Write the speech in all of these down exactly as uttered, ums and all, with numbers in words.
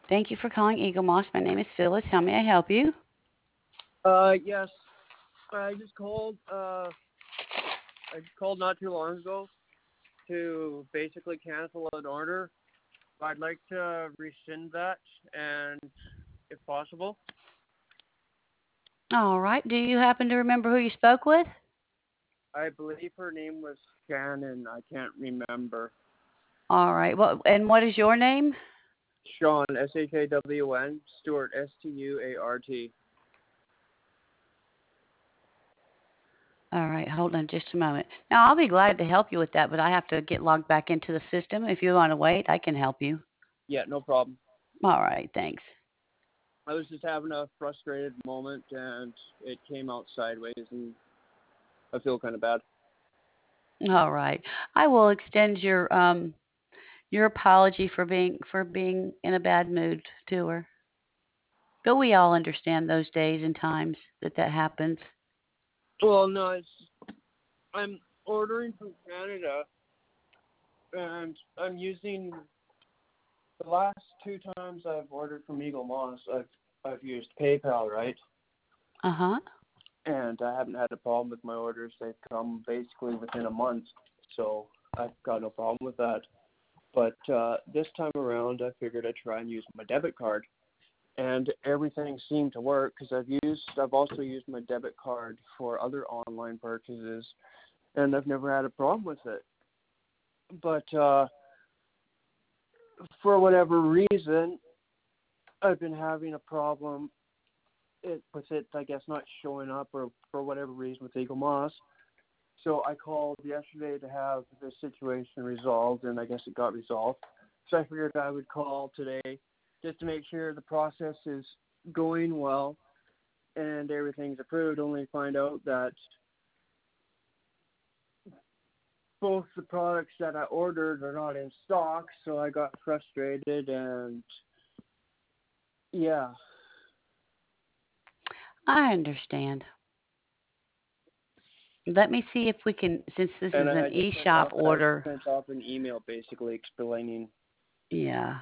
Thank you for calling Eagle Moss. My name is Phyllis. How may I help you? Uh, yes. I just called. Uh, I just called not too long ago to basically cancel an order. I'd like to rescind that, and if possible. All right. Do you happen to remember who you spoke with? I believe her name was Shannon. I can't remember. All right. Well, and what is your name? Sean, S H A W N. Stewart, S T U A R T. All right. Hold on just a moment. Now, I'll be glad to help you with that, but I have to get logged back into the system. If you want to wait, I can help you. Yeah, no problem. All right. Thanks. I was just having a frustrated moment, and it came out sideways, and I feel kind of bad. All right. I will extend your um your apology for being for being in a bad mood to her. But we all understand those days and times that that happens. Well, no, it's I'm ordering from Canada, and I'm using the last two times I've ordered from Eagle Moss. I've I've used PayPal, right? Uh huh. And I haven't had a problem with my orders. They've come basically within a month, so I've got no problem with that. But uh, this time around, I figured I'd try and use my debit card, and everything seemed to work because I've used I've also used my debit card for other online purchases, and I've never had a problem with it. But uh, for whatever reason, I've been having a problem it, with it, I guess, not showing up or for whatever reason with Eagle Moss. So I called yesterday to have the situation resolved, and I guess it got resolved. So I figured I would call today just to make sure the process is going well and everything's approved, only to find out that both the products that I ordered are not in stock, so I got frustrated and yeah. I understand. Let me see if we can, since this And is I an I just sent e-shop off I just order. sent off an email basically explaining. Yeah.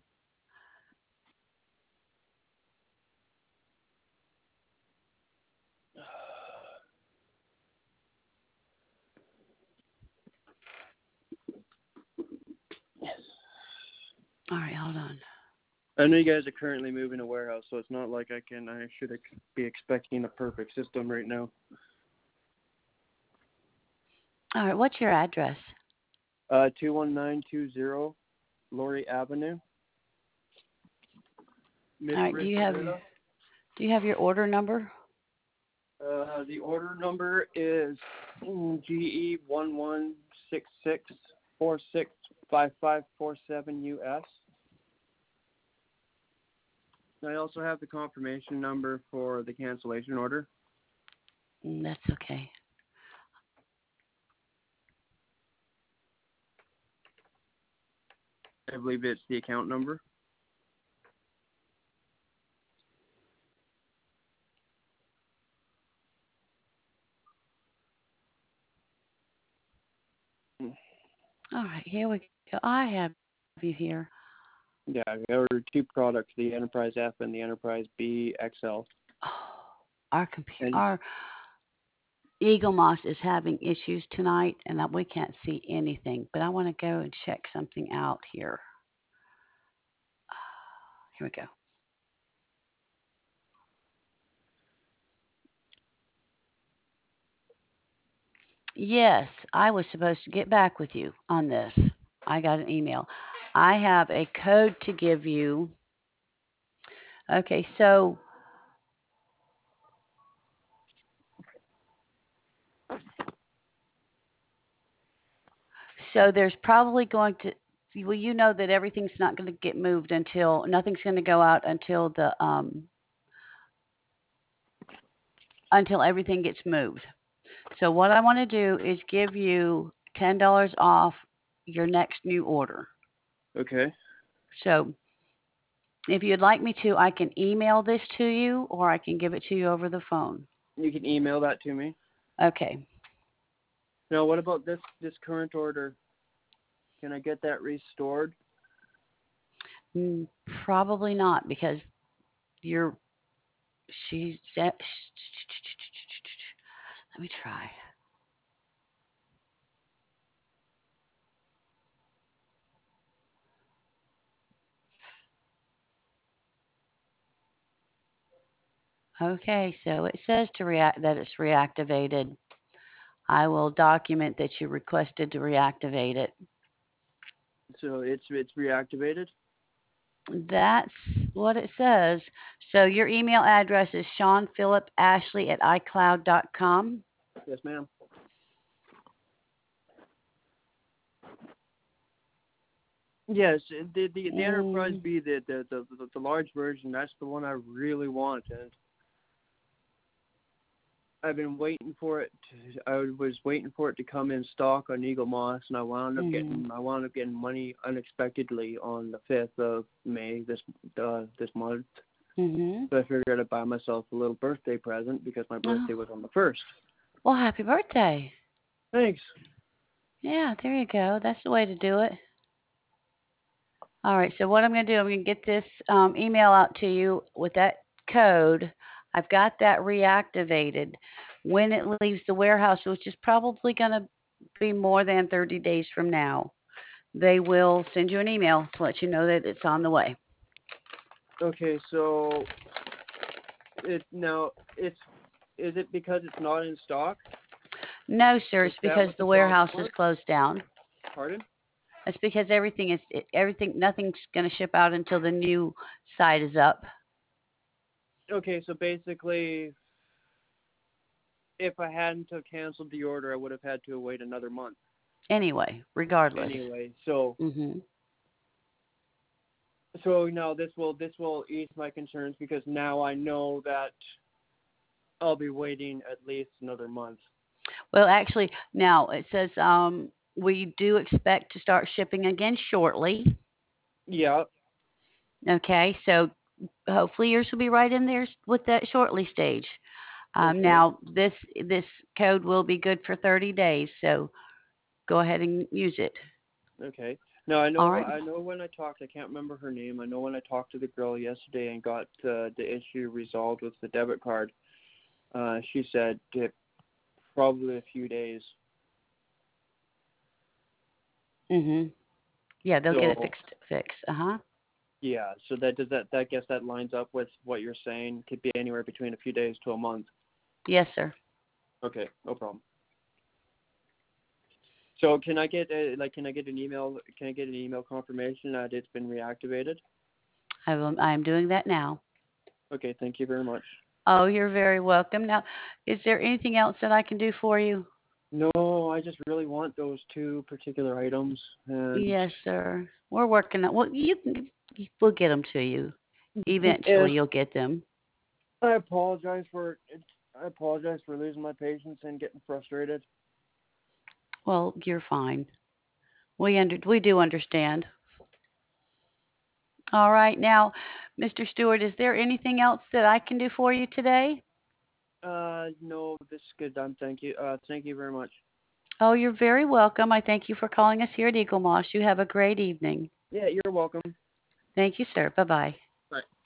All right, hold on. I know you guys are currently moving a warehouse, so it's not like I can. I should ex- be expecting a perfect system right now. All right, what's your address? Uh, two one nine two zero Laurie Avenue, All Middle right, do Ridge, you have Alberta. do you have your order number? Uh, the order number is G E one one six six four six five five four seven U S. I also have the confirmation number for the cancellation order. Mm, that's okay. I believe it's the account number. All right, here we go. I have you here. Yeah, I ordered two products, the Enterprise F and the Enterprise B X L. Oh, our computer, And our Eagle Moss is having issues tonight, and that we can't see anything. But I want to go and check something out here. Here we go. Yes, I was supposed to get back with you on this. I got an email. I have a code to give you. Okay, so so there's probably going to well, you know that everything's not going to get moved until nothing's going to go out until the um until everything gets moved. So what I want to do is give you ten dollars off your next new order. okay, So if you'd like me to, I can email this to you or I can give it to you over the phone. you can email that to me. Okay. Now, what about this this current order? Can I get that restored? Mm, probably not because you're she's let me try. Okay, so it says to react that it's reactivated. I will document that you requested to reactivate it. So it's it's reactivated. That's what it says. So your email address is Sean Phillip Ashley at iCloud dot com. Yes, ma'am. Yes, the the, the Enterprise Mm, B, the, the the the the large version. That's the one I really want, and I've been waiting for it. To, I was waiting for it to come in stock on Eagle Moss, and I wound up mm-hmm, getting I wound up getting money unexpectedly on the fifth of May this uh, this month. mm-hmm. So I figured I'd buy myself a little birthday present because my Oh, birthday was on the first. well, happy birthday. Thanks. Yeah, there you go. That's the way to do it. All right, so what I'm going to do, I'm going to get this um, email out to you with that code. I've got that reactivated. When it leaves the warehouse, which is probably going to be more than thirty days from now, they will send you an email to let you know that it's on the way. Okay, so it now it's is it because it's not in stock? No, sir, Is it's that because what the the problem warehouse is was? closed down. Pardon? It's because everything is everything. Nothing's going to ship out until the new site is up. Okay, so basically, if I hadn't have canceled the order, I would have had to wait another month. Anyway, regardless. Anyway, so Mhm. so now this will this will ease my concerns because now I know that I'll be waiting at least another month. Well, actually, now it says um, we do expect to start shipping again shortly. Yeah. Okay, so hopefully yours will be right in there with that shortly stage. Um, Okay. now this this code will be good for thirty days, so go ahead and use it. Okay. No, I All know. right. I know when I talked. I can't remember her name. I know when I talked to the girl yesterday and got uh, the issue resolved with the debit card. Uh, she said it probably a few days. Mhm. Yeah, they'll get it So fixed. Fixed. Uh huh. yeah. So that does that. That guess that lines up with what you're saying. Could be anywhere between a few days to a month. Yes, sir. Okay. No problem. So can I get a, like can I get an email? Can I get an email confirmation that it's been reactivated? I will. I am doing that now. Okay. Thank you very much. Oh, you're very welcome. Now, is there anything else that I can do for you? No, I just really want those two particular items, and Yes, sir. We're working on. Well, you can. We'll get them to you. if Eventually, you'll get them. I apologize for I apologize for losing my patience and getting frustrated. Well, you're fine. We under. We do understand. All right. Now, mister Stewart, is there anything else that I can do for you today? Uh, no, this is good. Um, thank you. Uh, thank you very much. Oh, you're very welcome. I thank you for calling us here at Eagle Moss. You have a great evening. Yeah, you're welcome. Thank you, sir. Bye bye. Bye.